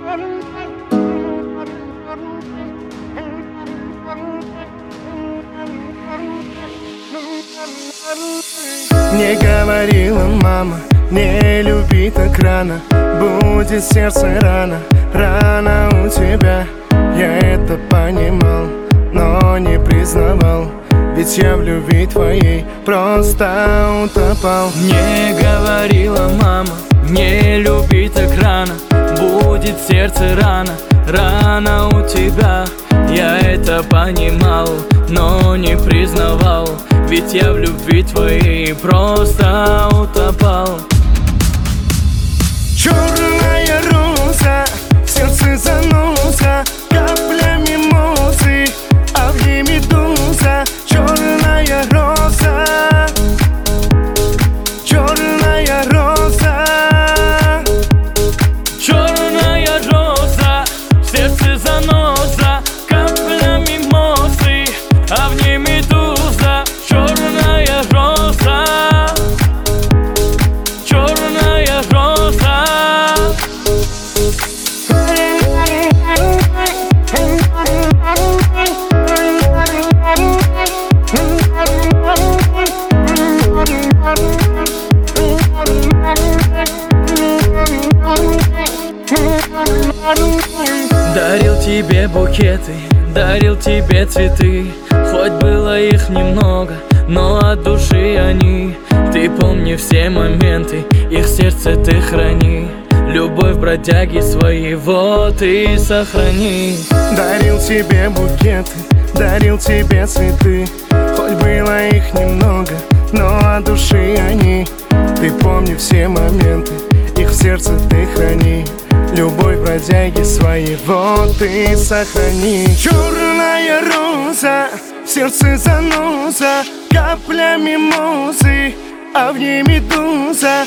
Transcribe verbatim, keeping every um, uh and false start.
Мне говорила мама, не люби так рано, будет сердце рано, рано у тебя. Я это понимал, но не признавал, ведь я в любви твоей просто утопал. Мне говорила мама, не люби так рано, будет сердце рано, рано у тебя. Я это понимал, но не признавал, ведь я в любви твоей просто утопал. Черная роза, в сердце заноза, каплями эмоций, а в ней медуза. Черная роза, черная роза, черная роза, в сердце заноза, каплями эмоций, а в ней медуза. Черная роза, черная роза. Дарил тебе букеты, дарил тебе цветы, хоть было их немного, но от души они. Ты помни все моменты, их в сердце ты храни. Любовь бродяги своего ты сохрани. Дарил тебе букеты, дарил тебе цветы, хоть было их немного, но от души они. Ты помни все моменты, их в сердце ты храни. Любовь бродяги своего ты сохрани. Черная роза, в сердце заноза, каплями эмоций, а в ней медуза.